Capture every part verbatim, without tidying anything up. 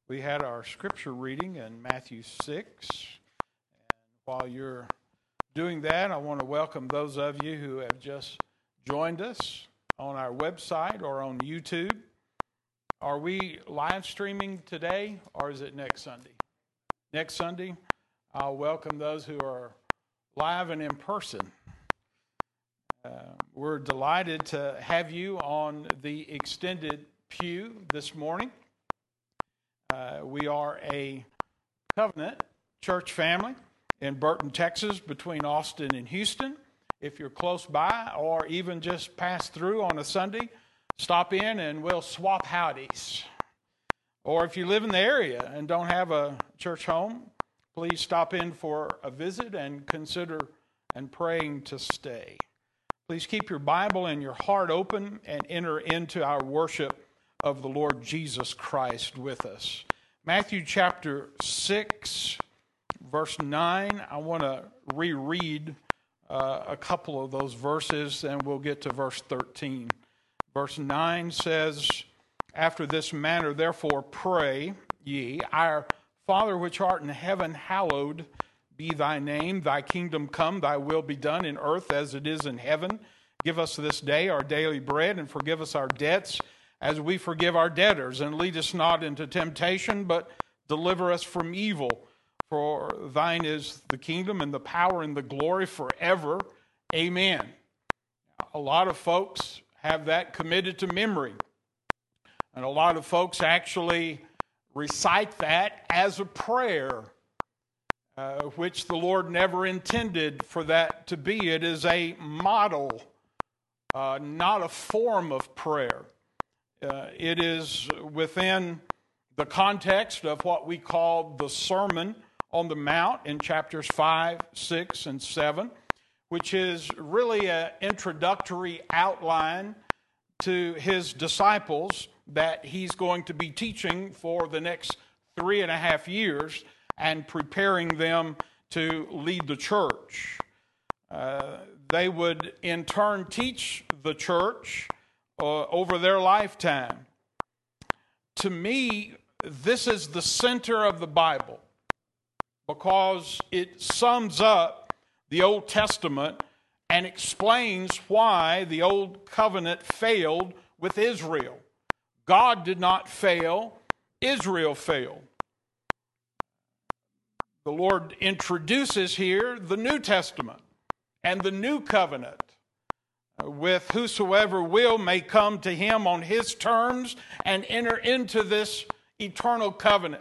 We had our scripture reading in Matthew six. And while you're doing that, I want to welcome those of you who have just joined us on our website or on YouTube. Are we live streaming today, or is it next Sunday? Next Sunday, I'll welcome those who are live and in person. Uh, we're delighted to have you on the extended pew this morning. Uh, we are a covenant church family in Burton, Texas, between Austin and Houston. If you're close by or even just pass through on a Sunday, stop in and we'll swap howdies. Or if you live in the area and don't have a church home, please stop in for a visit and consider and praying to stay. Please keep your Bible and your heart open and enter into our worship of the Lord Jesus Christ with us. Matthew chapter six, verse nine. I want to reread uh, a couple of those verses, and we'll get to verse thirteen. Verse nine says, "After this manner, therefore, pray ye, Our Father which art in heaven, hallowed be thy name. Thy kingdom come, thy will be done in earth as it is in heaven. Give us this day our daily bread, and forgive us our debts, as we forgive our debtors, and lead us not into temptation, but deliver us from evil. For thine is the kingdom and the power and the glory forever. Amen." A lot of folks have that committed to memory. And a lot of folks actually recite that as a prayer, uh, which the Lord never intended for that to be. It is a model, uh, not a form of prayer. Uh, it is within the context of what we call the Sermon on the Mount in chapters five, six, and seven, which is really an introductory outline to his disciples that he's going to be teaching for the next three and a half years and preparing them to lead the church. Uh, they would in turn teach the church Uh, over their lifetime. To me, this is the center of the Bible because it sums up the Old Testament and explains why the Old Covenant failed with Israel. God did not fail, Israel failed. The Lord introduces here the New Testament and the New Covenant, with whosoever will may come to him on his terms and enter into this eternal covenant.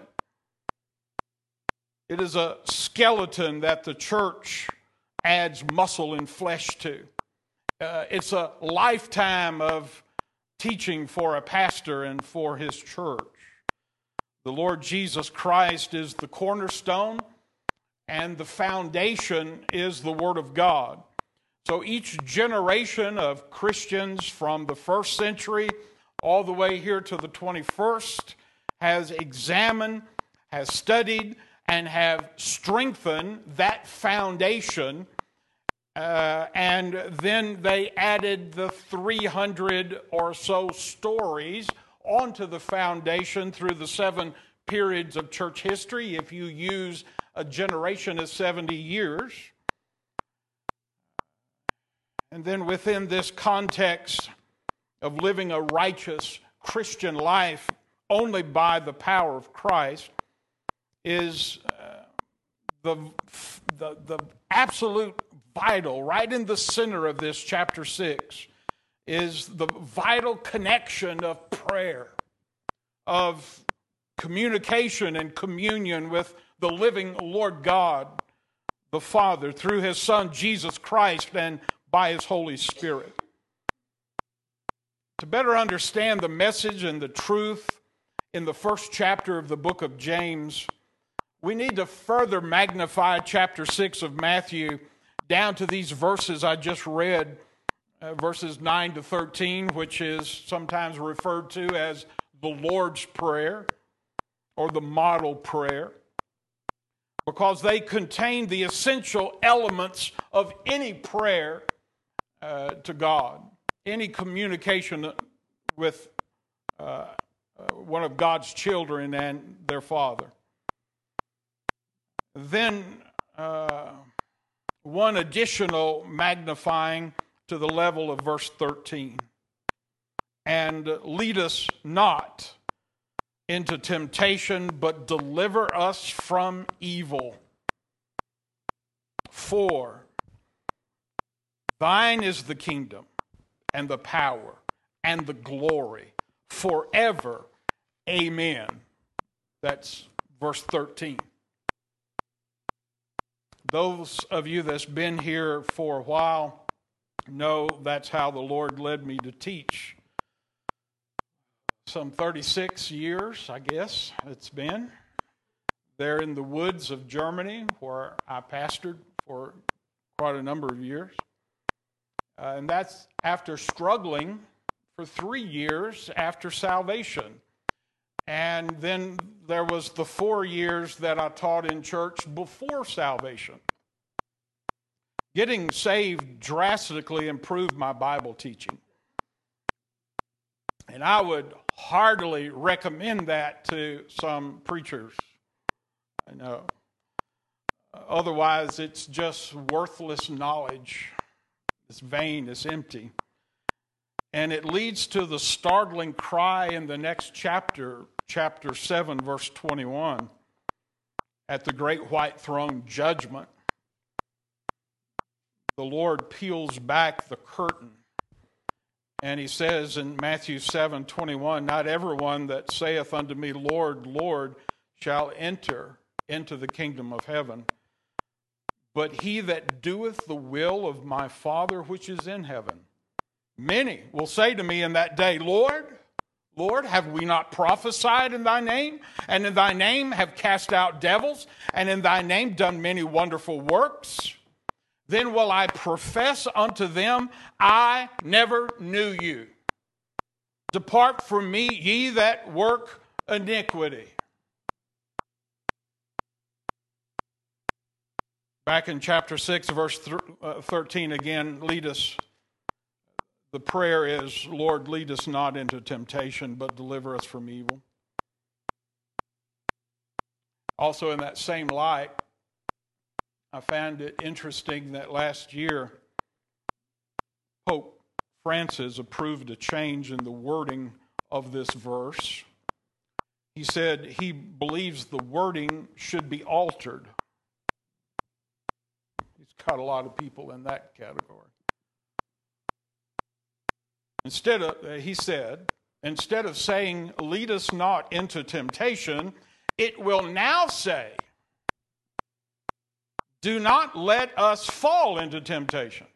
It is a skeleton that the church adds muscle and flesh to. Uh, it's a lifetime of teaching for a pastor and for his church. The Lord Jesus Christ is the cornerstone, and the foundation is the Word of God. So each generation of Christians from the first century all the way here to the twenty-first has examined, has studied, and have strengthened that foundation. Uh, and then they added the three hundred or so stories onto the foundation through the seven periods of church history, if you use a generation as seventy years. And then within this context of living a righteous Christian life only by the power of Christ is uh, the, the, the absolute vital, right in the center of this chapter six, is the vital connection of prayer, of communication and communion with the living Lord God, the Father, through his Son Jesus Christ and by his Holy Spirit. To better understand the message and the truth in the first chapter of the book of James, we need to further magnify chapter six of Matthew down to these verses I just read, uh, verses nine to thirteen, which is sometimes referred to as the Lord's Prayer or the model prayer, because they contain the essential elements of any prayer uh, to God, any communication with uh, uh, one of God's children and their father. Then uh, one additional magnifying to the level of verse thirteen. And lead us not into temptation, but deliver us from evil. For thine is the kingdom and the power and the glory forever. Amen. That's verse thirteen. Those of you that's been here for a while know that's how the Lord led me to teach. Some thirty-six years, I guess it's been, there in the woods of Germany where I pastored for quite a number of years. Uh, and that's after struggling for three years after salvation. And then there was the four years that I taught in church before salvation. Getting saved drastically improved my Bible teaching. And I would heartily recommend that to some preachers. I know. Otherwise, it's just worthless knowledge. It's vain, it's empty. And it leads to the startling cry in the next chapter, chapter seven, verse twenty-one, at the great white throne judgment. The Lord peels back the curtain. And he says in Matthew seven twenty-one, not everyone that saith unto me, Lord, Lord, shall enter into the kingdom of heaven, but he that doeth the will of my Father which is in heaven. Many will say to me in that day, Lord, Lord, have we not prophesied in thy name? And in thy name have cast out devils? And in thy name done many wonderful works? Then will I profess unto them, I never knew you. Depart from me, ye that work iniquity. Back in chapter six, verse thirteen again, lead us. The prayer is, Lord, lead us not into temptation, but deliver us from evil. Also in that same light, I found it interesting that last year, Pope Francis approved a change in the wording of this verse. He said he believes the wording should be altered. He's got a lot of people in that category. Instead of, he said, instead of saying, lead us not into temptation, it will now say, do not let us fall into temptation.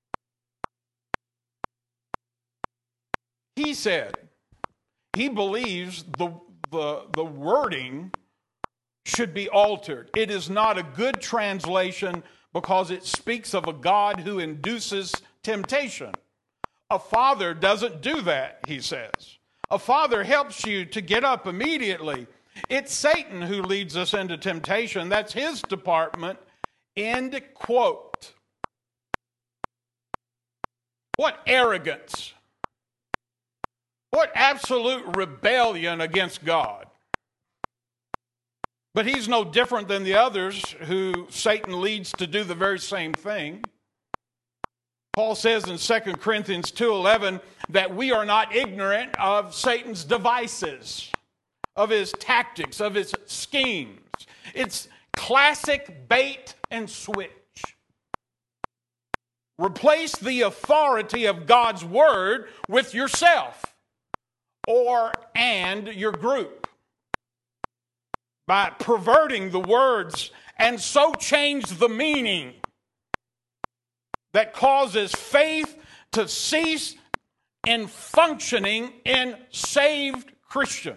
He said he believes the, the, the wording should be altered. It is not a good translation because it speaks of a God who induces temptation. A father doesn't do that, he says. A father helps you to get up immediately. It's Satan who leads us into temptation. That's his department. End quote. What arrogance. What absolute rebellion against God. But he's no different than the others who Satan leads to do the very same thing. Paul says in Second Corinthians two eleven that we are not ignorant of Satan's devices, of his tactics, of his schemes. It's classic bait and switch. Replace the authority of God's word with yourself or and your group by perverting the words and so change the meaning that causes faith to cease in functioning in saved Christians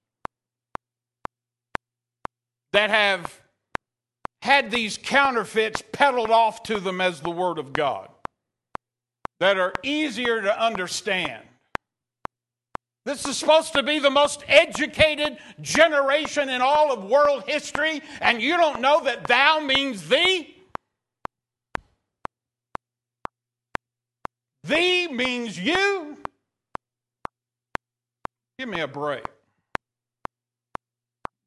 that have had these counterfeits peddled off to them as the Word of God, that are easier to understand. This is supposed to be the most educated generation in all of world history, and you don't know that thou means thee? Thee means you? Give me a break.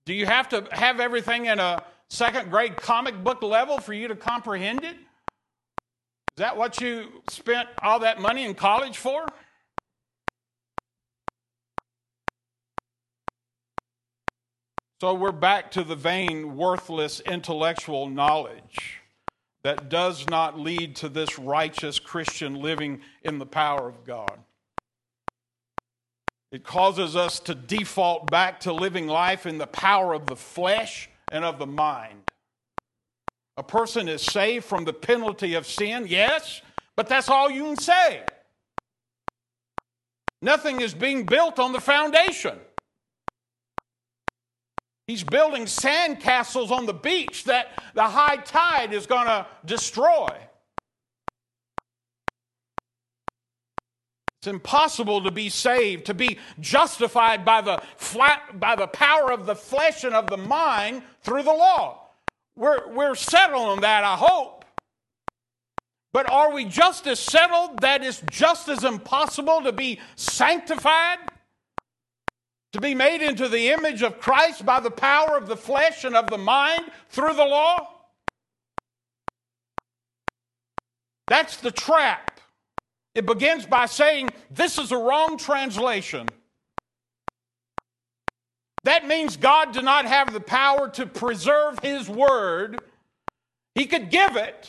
Do you have to have everything in a second grade comic book level for you to comprehend it? Is that what you spent all that money in college for? So we're back to the vain, worthless intellectual knowledge that does not lead to this righteous Christian living in the power of God. It causes us to default back to living life in the power of the flesh and of the mind. A person is saved from the penalty of sin, yes, but that's all you can say. Nothing is being built on the foundation. He's building sandcastles on the beach that the high tide is going to destroy. It's impossible to be saved, to be justified by the flat, by the power of the flesh and of the mind through the law. We're, we're settled on that, I hope. But are we just as settled that it's just as impossible to be sanctified? To be made into the image of Christ by the power of the flesh and of the mind through the law? That's the trap. It begins by saying, this is a wrong translation. That means God did not have the power to preserve His word. He could give it,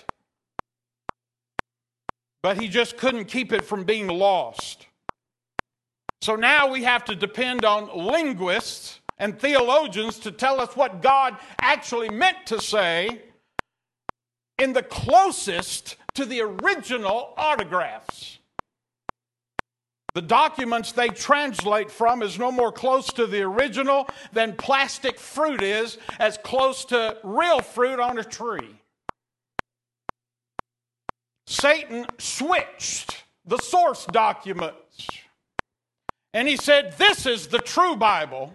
but He just couldn't keep it from being lost. So now we have to depend on linguists and theologians to tell us what God actually meant to say in the closest to the original autographs. The documents they translate from is no more close to the original than plastic fruit is as close to real fruit on a tree. Satan switched the source documents. And he said, this is the true Bible.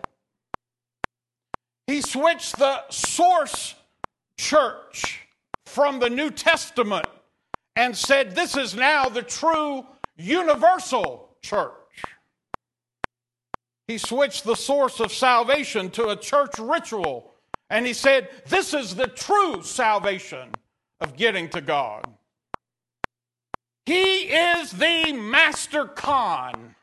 He switched the source church from the New Testament and said, this is now the true universal church. He switched the source of salvation to a church ritual. And he said, this is the true salvation of getting to God. He is the master con.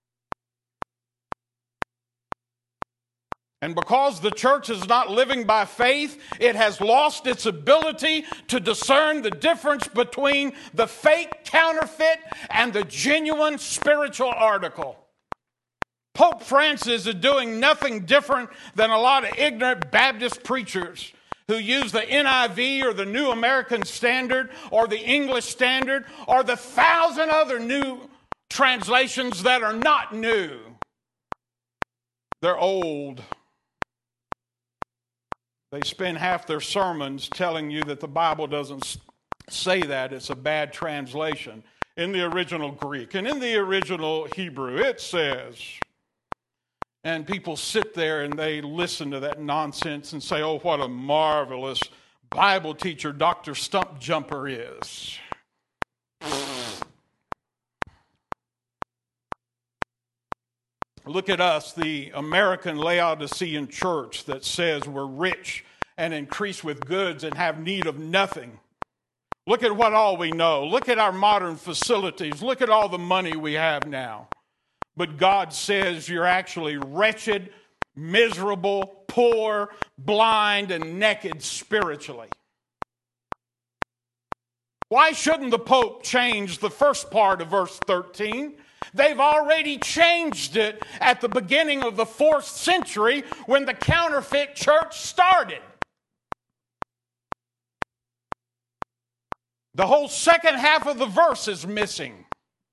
And because the church is not living by faith, it has lost its ability to discern the difference between the fake counterfeit and the genuine spiritual article. Pope Francis is doing nothing different than a lot of ignorant Baptist preachers who use the N I V or the New American Standard or the English Standard or the thousand other new translations that are not new. They're old. They spend half their sermons telling you that the Bible doesn't say that. It's a bad translation. In the original Greek and in the original Hebrew, it says. And people sit there and they listen to that nonsense and say, oh, what a marvelous Bible teacher Doctor Stump Jumper is. Look at us, the American Laodicean church that says we're rich and increase with goods and have need of nothing. Look at what all we know. Look at our modern facilities. Look at all the money we have now. But God says you're actually wretched, miserable, poor, blind, and naked spiritually. Why shouldn't the Pope change the first part of verse thirteen? They've already changed it at the beginning of the fourth century when the counterfeit church started. The whole second half of the verse is missing.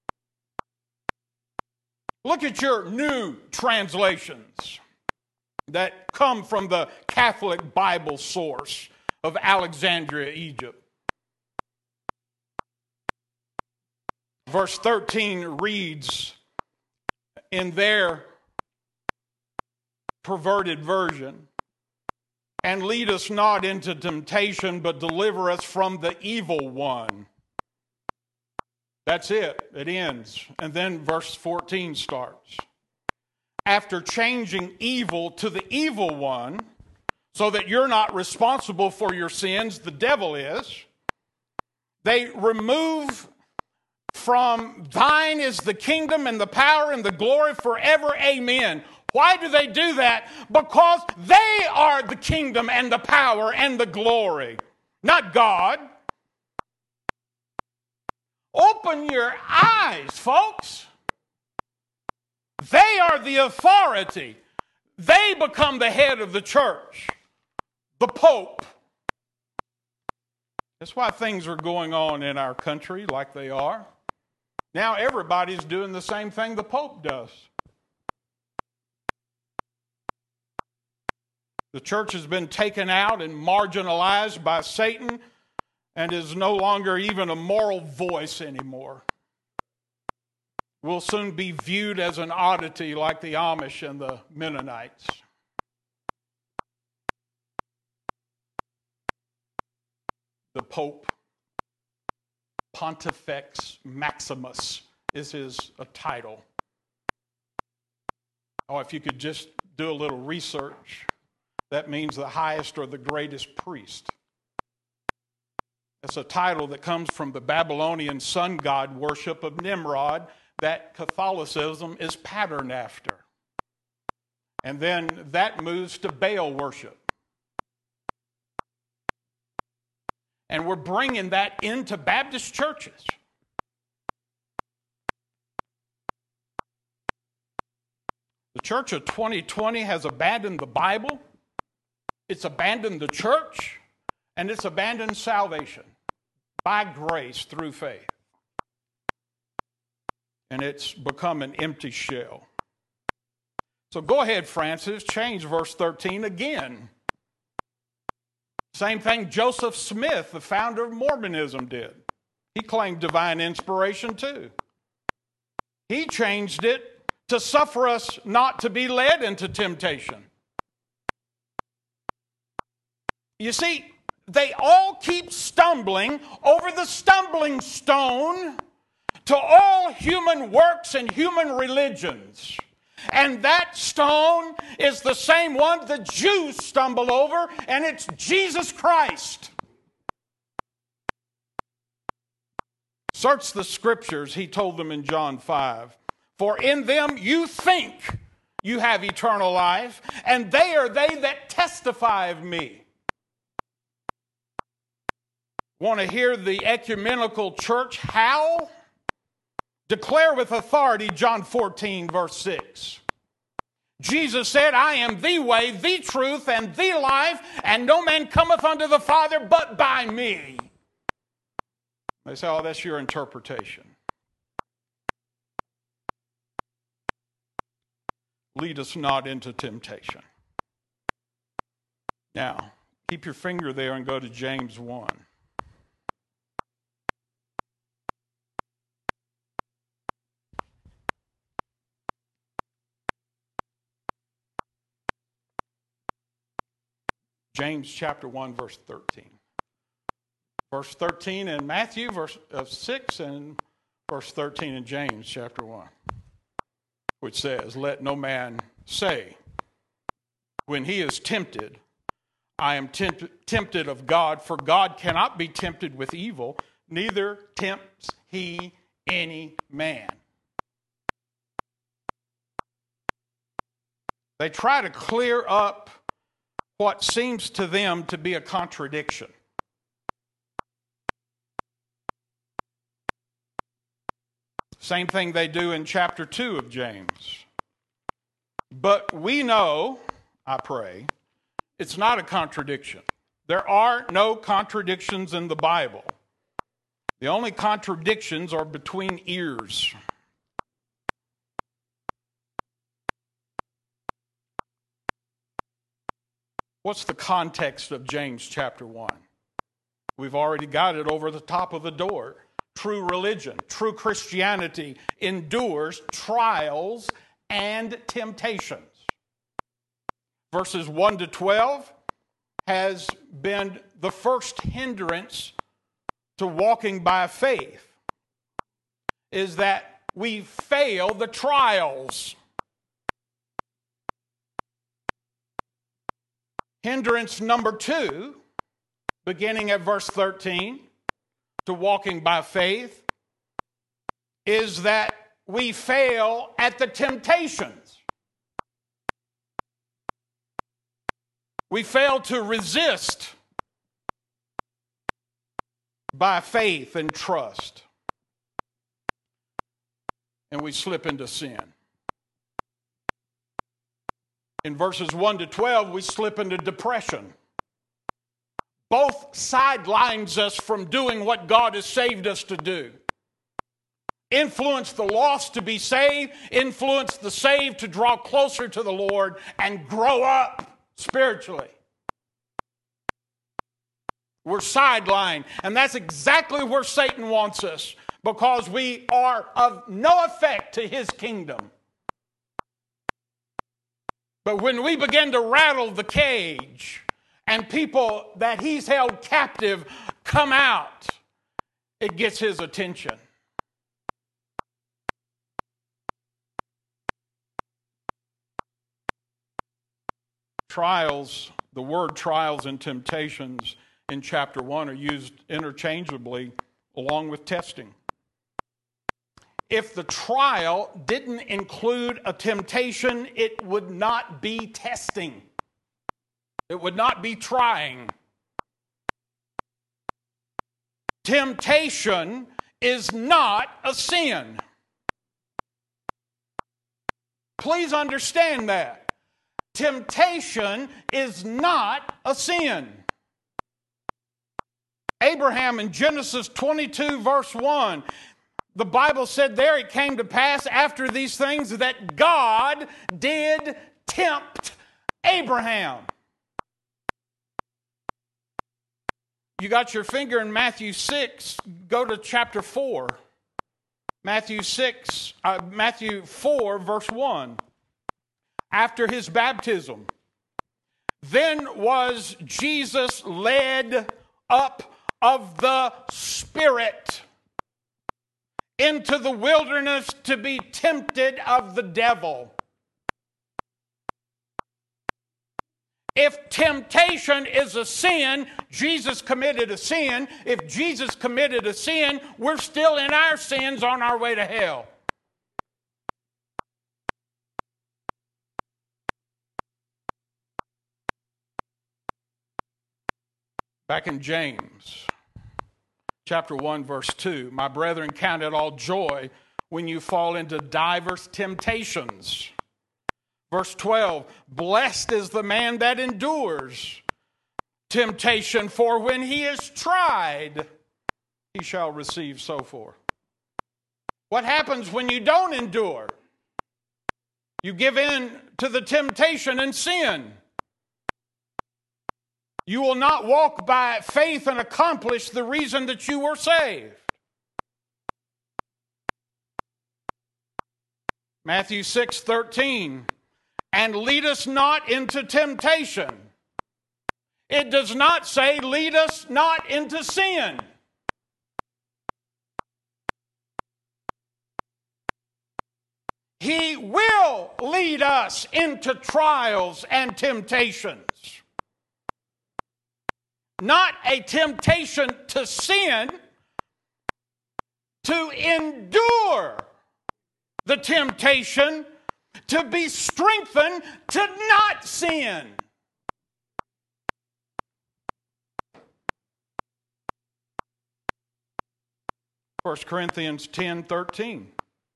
Look at your new translations that come from the Catholic Bible source of Alexandria, Egypt. Verse thirteen reads in their perverted version, and lead us not into temptation, but deliver us from the evil one. That's it. It ends. And then verse fourteen starts. After changing evil to the evil one, so that you're not responsible for your sins, the devil is. They remove from thine is the kingdom and the power and the glory forever, amen. Why do they do that? Because they are the kingdom and the power and the glory, not God. Open your eyes, folks. They are the authority. They become the head of the church, the Pope. That's why things are going on in our country like they are. Now everybody's doing the same thing the Pope does. The church has been taken out and marginalized by Satan and is no longer even a moral voice anymore. We'll soon be viewed as an oddity like the Amish and the Mennonites. The Pope, Pontifex Maximus, is his a title. Oh, if you could just do a little research, that means the highest or the greatest priest. It's a title that comes from the Babylonian sun god worship of Nimrod that Catholicism is patterned after. And then that moves to Baal worship. And we're bringing that into Baptist churches. The church of twenty twenty has abandoned the Bible, it's abandoned the church, and it's abandoned salvation by grace through faith. And it's become an empty shell. So go ahead, Francis, change verse thirteen again. Same thing Joseph Smith, the founder of Mormonism, did. He claimed divine inspiration too. He changed it to suffer us not to be led into temptation. You see, they all keep stumbling over the stumbling stone to all human works and human religions. And that stone is the same one the Jews stumble over, and it's Jesus Christ. Search the scriptures, he told them in John five. For in them you think you have eternal life, and they are they that testify of me. Want to hear the ecumenical church howl? Declare with authority John fourteen, verse six. Jesus said, I am the way, the truth, and the life, and no man cometh unto the Father but by me. They say, oh, that's your interpretation. Lead us not into temptation. Now, keep your finger there and go to James one. James chapter one, verse thirteen. Verse thirteen in Matthew, verse uh, six, and verse thirteen in James chapter one, which says, let no man say, when he is tempted, I am tempt- tempted of God, for God cannot be tempted with evil, neither tempts he any man. They try to clear up what seems to them to be a contradiction. Same thing they do in chapter two of James. But we know, I pray, it's not a contradiction. There are no contradictions in the Bible. The only contradictions are between ears. What's the context of James chapter one? We've already got it over the top of the door. True religion, true Christianity endures trials and temptations. Verses one to twelve has been the first hindrance to walking by faith, is that we fail the trials. Hindrance number two, beginning at verse thirteen, to walking by faith, is that we fail at the temptations. We fail to resist by faith and trust. And we slip into sin. In verses one to twelve, we slip into depression. Both sidelines us from doing what God has saved us to do. Influence the lost to be saved, influence the saved to draw closer to the Lord and grow up spiritually. We're sidelined, and that's exactly where Satan wants us, because we are of no effect to his kingdom. But when we begin to rattle the cage and people that he's held captive come out, it gets his attention. Trials, the word trials and temptations in chapter one are used interchangeably along with testing. If the trial didn't include a temptation, it would not be testing. It would not be trying. Temptation is not a sin. Please understand that. Temptation is not a sin. Abraham in Genesis twenty-two verse one, the Bible said there, it came to pass after these things that God did tempt Abraham. You got your finger in Matthew six, go to chapter four. Matthew six, uh, Matthew four verse one. After his baptism, then was Jesus led up of the Spirit into the wilderness to be tempted of the devil. If temptation is a sin, Jesus committed a sin. If Jesus committed a sin, we're still in our sins on our way to hell. Back in James, chapter one, verse two, my brethren, count it all joy when you fall into divers temptations. Verse twelve, blessed is the man that endures temptation, for when he is tried, he shall receive so forth. What happens when you don't endure? You give in to the temptation and sin. You will not walk by faith and accomplish the reason that you were saved. Matthew six thirteen, and lead us not into temptation. It does not say lead us not into sin. He will lead us into trials and temptations. Not a temptation to sin, to endure the temptation, to be strengthened to not sin. First Corinthians ten thirteen.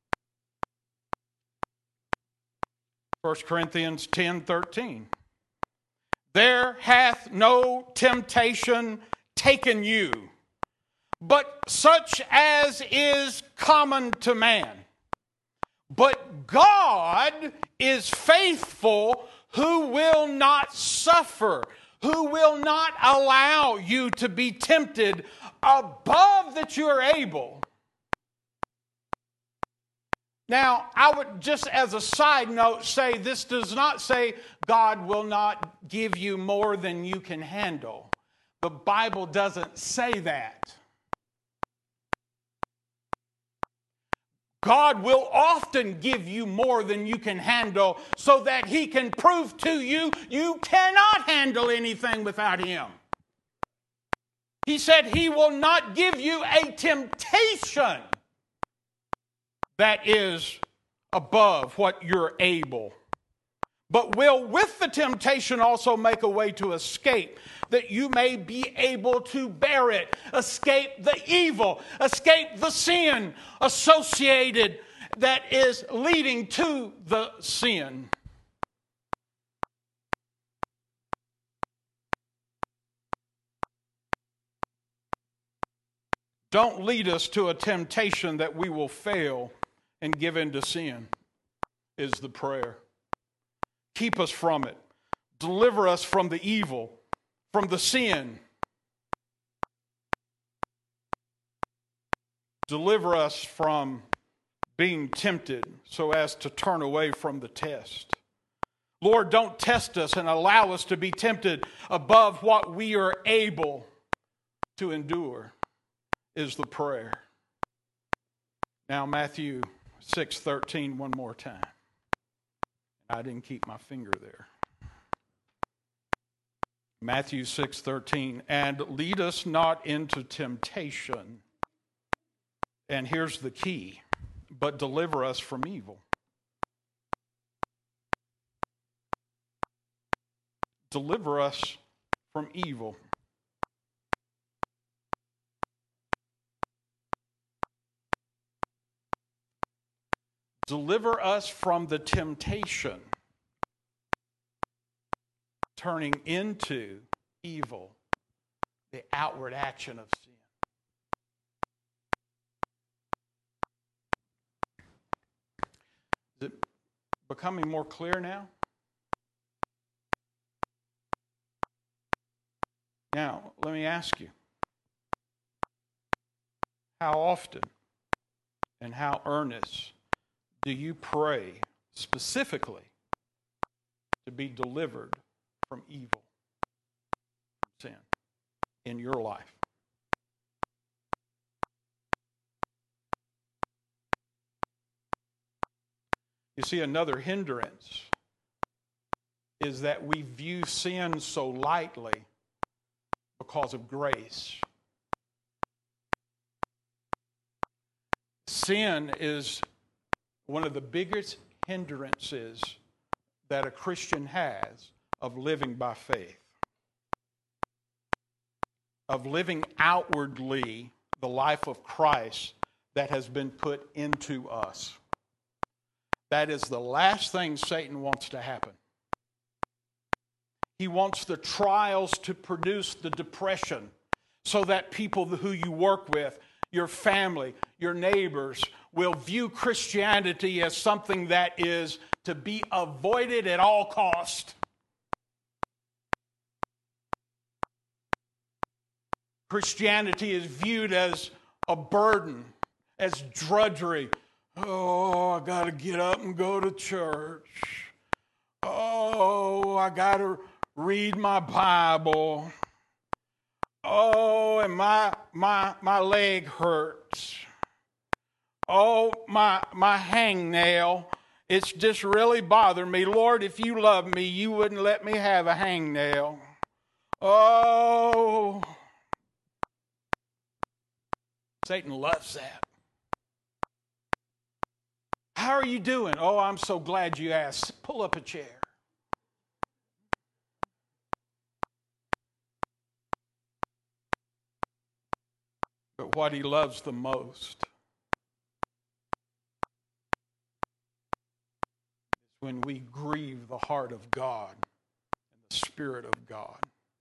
First Corinthians ten thirteen. There hath no temptation taken you, but such as is common to man. But God is faithful, who will not suffer, who will not allow you to be tempted above that you are able. Now, I would just as a side note say this does not say God will not give you more than you can handle. The Bible doesn't say that. God will often give you more than you can handle so that He can prove to you you cannot handle anything without Him. He said He will not give you a temptation that is above what you're able, but will with the temptation also make a way to escape, that you may be able to bear it, escape the evil, escape the sin associated that is leading to the sin. Don't lead us to a temptation that we will fail and give in to sin, is the prayer. Keep us from it. Deliver us from the evil, from the sin. Deliver us from being tempted so as to turn away from the test. Lord, don't test us and allow us to be tempted above what we are able to endure, is the prayer. Now, Matthew six thirteen, one more time. I didn't keep my finger there. Matthew six thirteen, and lead us not into temptation. And here's the key, but deliver us from evil. Deliver us from evil. Deliver us from the temptation, turning into evil, the outward action of sin. Is it becoming more clear now? Now, let me ask you, how often and how earnest do you pray specifically to be delivered from evil, from sin in your life? You see, another hindrance is that we view sin so lightly because of grace. Sin is one of the biggest hindrances that a Christian has of living by faith, of living outwardly the life of Christ that has been put into us. That is the last thing Satan wants to happen. He wants the trials to produce the depression so that people who you work with, your family, your neighbors, will view Christianity as something that is to be avoided at all cost. Christianity is viewed as a burden, as drudgery. Oh, I got to get up and go to church. Oh, I got to read my Bible. Oh, and my my my leg hurts. Oh, my my hangnail. It's just really bothering me. Lord, if you love me, you wouldn't let me have a hangnail. Oh. Satan loves that. How are you doing? Oh, I'm so glad you asked. Pull up a chair. But what he loves the most is when we grieve the heart of God and the Spirit of God.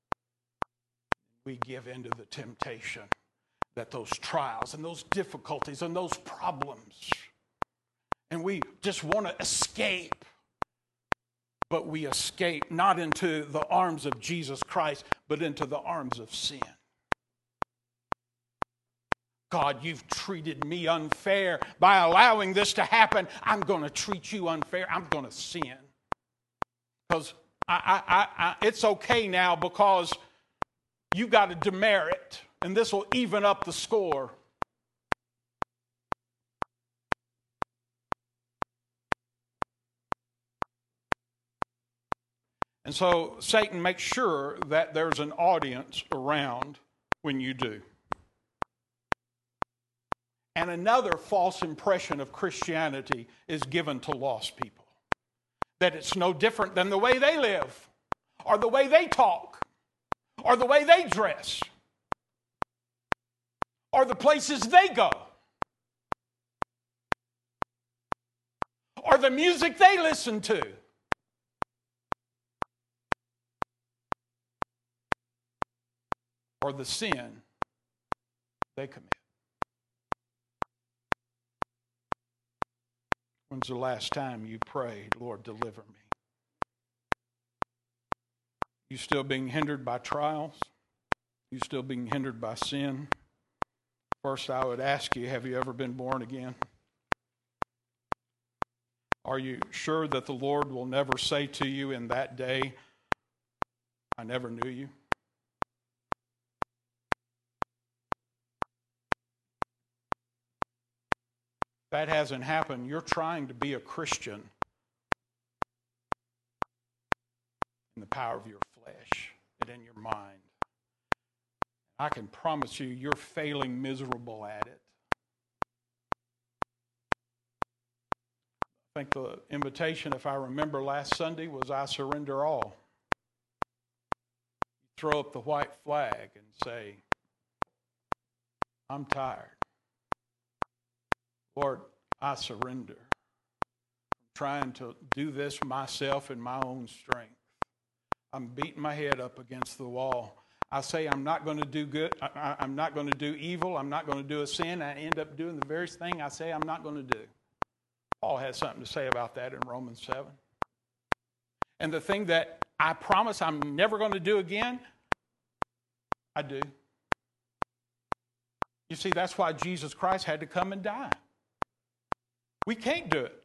We give into the temptation that those trials and those difficulties and those problems, and we just want to escape. But we escape not into the arms of Jesus Christ, but into the arms of sin. God, you've treated me unfair by allowing this to happen. I'm going to treat you unfair. I'm going to sin. Because I, I, I, it's okay now because you got a demerit, and this will even up the score. And so Satan makes sure that there's an audience around when you do. And another false impression of Christianity is given to lost people. That it's no different than the way they live, or the way they talk, or the way they dress, or the places they go, or the music they listen to. Or the sin they commit. When's the last time you prayed, Lord, deliver me? You still being hindered by trials? You still being hindered by sin? First, I would ask you, have you ever been born again? Are you sure that the Lord will never say to you in that day, I never knew you? If that hasn't happened, you're trying to be a Christian in the power of your flesh and in your mind. I can promise you, you're failing miserable at it. I think the invitation, if I remember last Sunday, was I surrender all. You throw up the white flag and say, I'm tired. Lord, I surrender. I'm trying to do this myself in my own strength. I'm beating my head up against the wall. I say I'm not going to do good. I, I'm not going to do evil. I'm not going to do a sin. I end up doing the very thing I say I'm not going to do. Paul has something to say about that in Romans seven. And the thing that I promise I'm never going to do again, I do. You see, that's why Jesus Christ had to come and die. We can't do it.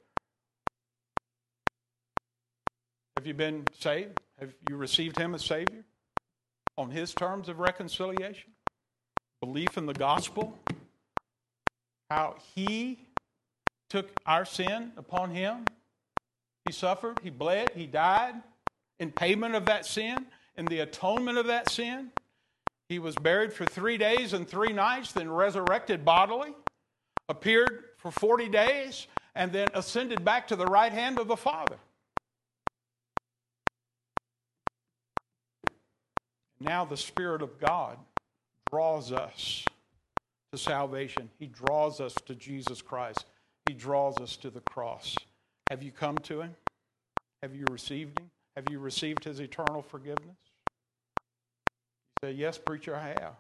Have you been saved? Have you received Him as Savior? On His terms of reconciliation? Belief in the gospel? How He took our sin upon Him? He suffered, He bled, He died in payment of that sin, in the atonement of that sin. He was buried for three days and three nights, then resurrected bodily, appeared for forty days, and then ascended back to the right hand of the Father. Now the Spirit of God draws us to salvation. He draws us to Jesus Christ. He draws us to the cross. Have you come to Him? Have you received Him? Have you received His eternal forgiveness? You say, yes, preacher, I have.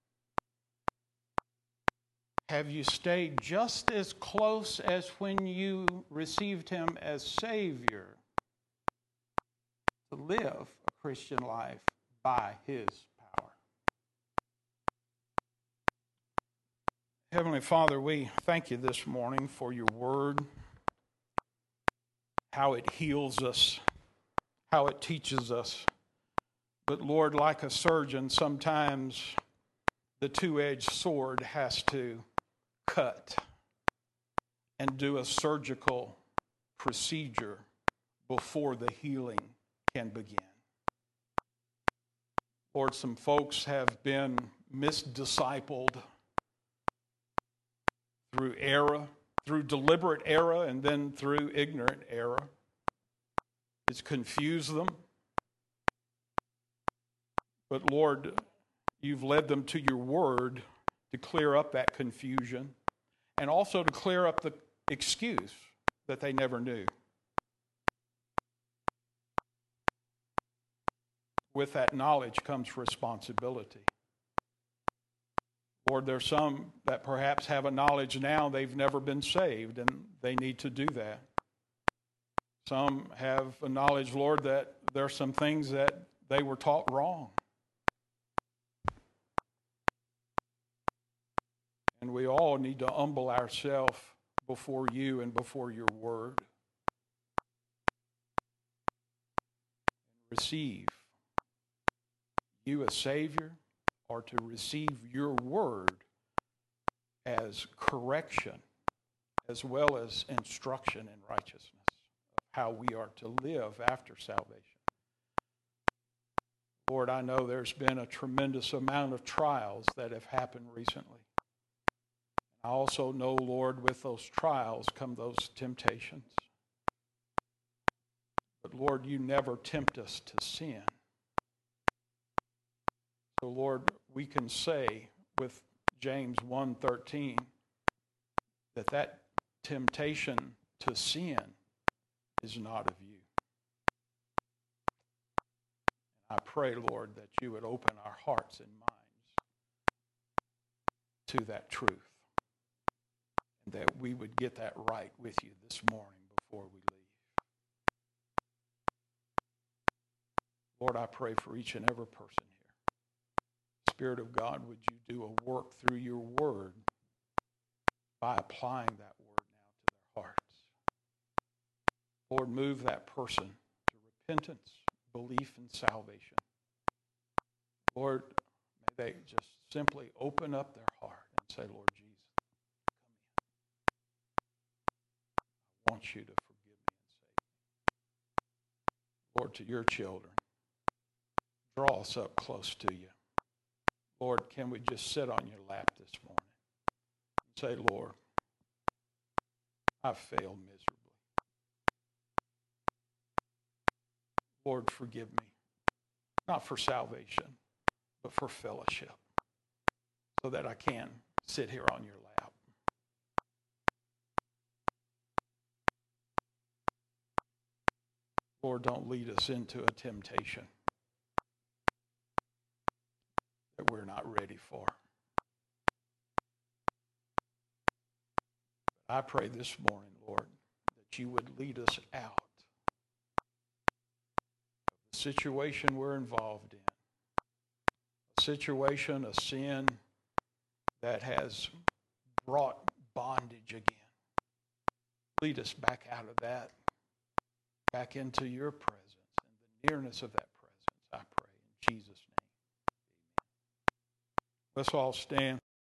Have you stayed just as close as when you received Him as Savior to live a Christian life by His power? Heavenly Father, we thank You this morning for Your word, how it heals us, how it teaches us. But Lord, like a surgeon, sometimes the two-edged sword has to cut and do a surgical procedure before the healing can begin. Lord, some folks have been misdiscipled through error, through deliberate error, and then through ignorant error. It's confused them. But Lord, You've led them to Your word to clear up that confusion and also to clear up the excuse that they never knew. With that knowledge comes responsibility. Lord, there's some that perhaps have a knowledge now they've never been saved, and they need to do that. Some have a knowledge, Lord, that there are some things that they were taught wrong. And we all need to humble ourselves before You and before Your word. Receive You as Savior, or to receive Your word as correction, as well as instruction in righteousness of how we are to live after salvation. Lord, I know there's been a tremendous amount of trials that have happened recently. I also know, Lord, with those trials come those temptations. But Lord, you never tempt us to sin. So Lord, we can say with James one thirteen that that temptation to sin is not of you. I pray, Lord, that you would open our hearts and minds to that truth, and that we would get that right with you this morning before we leave. Lord, I pray for each and every person here. Spirit of God, would you do a work through your word by applying that word now to their hearts? Lord, move that person to repentance, belief, and salvation. Lord, may they just simply open up their heart and say, Lord Jesus, come in. I want you to forgive me and save me. Lord, to your children, draw us up close to you. Lord, can we just sit on your lap this morning and say, Lord, I've failed miserably. Lord, forgive me, not for salvation, but for fellowship, so that I can sit here on your lap. Lord, don't lead us into a temptation that we're not ready for. I pray this morning, Lord, that you would lead us out of the situation we're involved in, a situation, a sin that has brought bondage again. Lead us back out of that, back into your presence and the nearness of that presence, I pray in Jesus' name. Amen. Let's all stand.